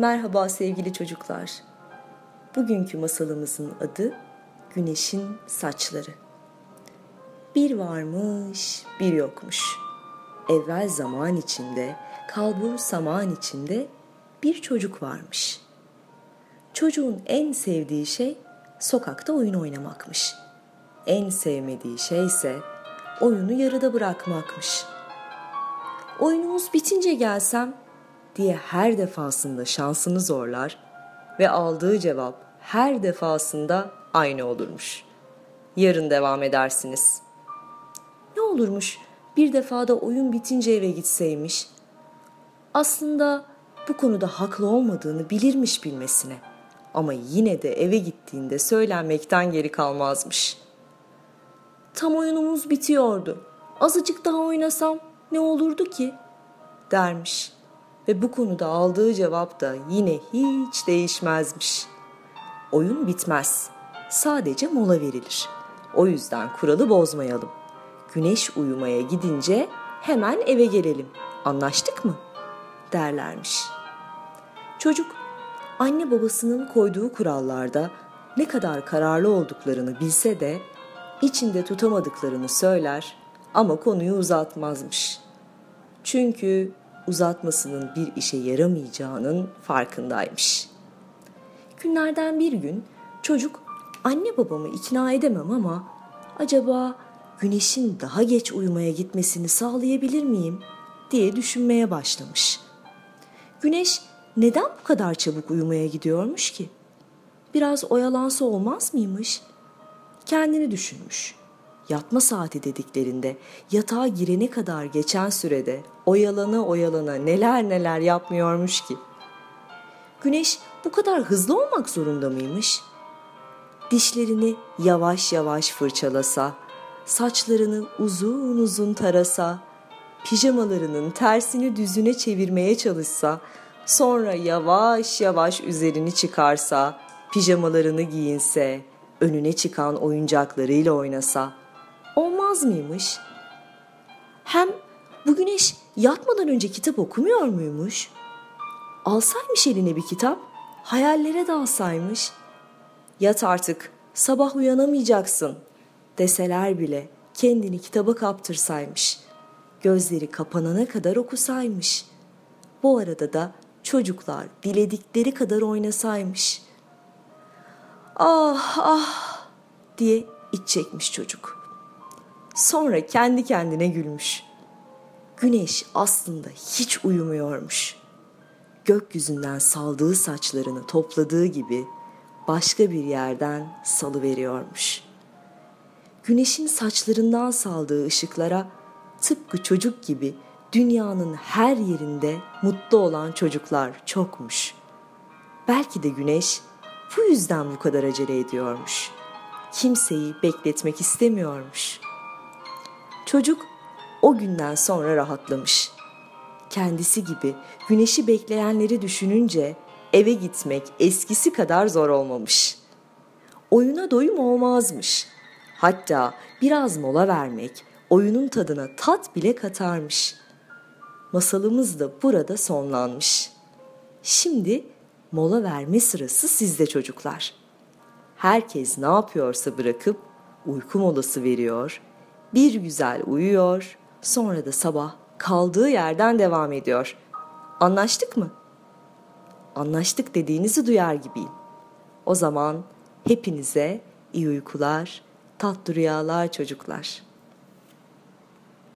Merhaba sevgili çocuklar. Bugünkü masalımızın adı Güneşin Saçları. Bir varmış, bir yokmuş. Evvel zaman içinde, kalbur saman içinde bir çocuk varmış. Çocuğun en sevdiği şey sokakta oyun oynamakmış. En sevmediği şey ise oyunu yarıda bırakmakmış. Oyunumuz bitince gelsem diye her defasında şansını zorlar ve aldığı cevap her defasında aynı olurmuş. Yarın devam edersiniz. Ne olurmuş bir defada oyun bitince eve gitseymiş. Aslında bu konuda haklı olmadığını bilirmiş bilmesine. Ama yine de eve gittiğinde söylenmekten geri kalmazmış. Tam oyunumuz bitiyordu. Azıcık daha oynasam ne olurdu ki? Dermiş. Ve bu konuda aldığı cevap da yine hiç değişmezmiş. Oyun bitmez. Sadece mola verilir. O yüzden kuralı bozmayalım. Güneş uyumaya gidince hemen eve gelelim. Anlaştık mı? Derlermiş. Çocuk anne babasının koyduğu kurallarda ne kadar kararlı olduklarını bilse de içinde tutamadıklarını söyler ama konuyu uzatmazmış. Çünkü uzatmasının bir işe yaramayacağının farkındaymış. Günlerden bir gün çocuk anne babamı ikna edemem ama acaba güneşin daha geç uyumaya gitmesini sağlayabilir miyim diye düşünmeye başlamış. Güneş neden bu kadar çabuk uyumaya gidiyormuş ki? Biraz oyalansa olmaz mıymış? Kendini düşünmüş. Yatma saati dediklerinde yatağa girene kadar geçen sürede oyalana neler neler yapmıyormuş ki. Güneş bu kadar hızlı olmak zorunda mıymış? Dişlerini yavaş yavaş fırçalasa, saçlarını uzun uzun tarasa, pijamalarının tersini düzüne çevirmeye çalışsa, sonra yavaş yavaş üzerini çıkarsa, pijamalarını giyinse, önüne çıkan oyuncaklarıyla oynasa, olmaz mıymış? Hem bu güneş yatmadan önce kitap okumuyor muymuş? Alsaymış eline bir kitap, hayallere dalsaymış. Yat artık, sabah uyanamayacaksın deseler bile kendini kitaba kaptırsaymış. Gözleri kapanana kadar okusaymış. Bu arada da çocuklar diledikleri kadar oynasaymış. Ah ah diye iç çekmiş çocuk. Sonra kendi kendine gülmüş. Güneş aslında hiç uyumuyormuş. Gökyüzünden saldığı saçlarını topladığı gibi başka bir yerden salıveriyormuş. Güneşin saçlarından saldığı ışıklara tıpkı çocuk gibi dünyanın her yerinde mutlu olan çocuklar çokmuş. Belki de güneş bu yüzden bu kadar acele ediyormuş. Kimseyi bekletmek istemiyormuş. Çocuk o günden sonra rahatlamış. Kendisi gibi güneşi bekleyenleri düşününce eve gitmek eskisi kadar zor olmamış. Oyuna doyum olmazmış. Hatta biraz mola vermek oyunun tadına tat bile katarmış. Masalımız da burada sonlanmış. Şimdi mola verme sırası sizde çocuklar. Herkes ne yapıyorsa bırakıp uyku molası veriyor, bir güzel uyuyor, sonra da sabah kaldığı yerden devam ediyor. Anlaştık mı? Anlaştık dediğinizi duyar gibiyim. O zaman hepinize iyi uykular, tatlı rüyalar çocuklar.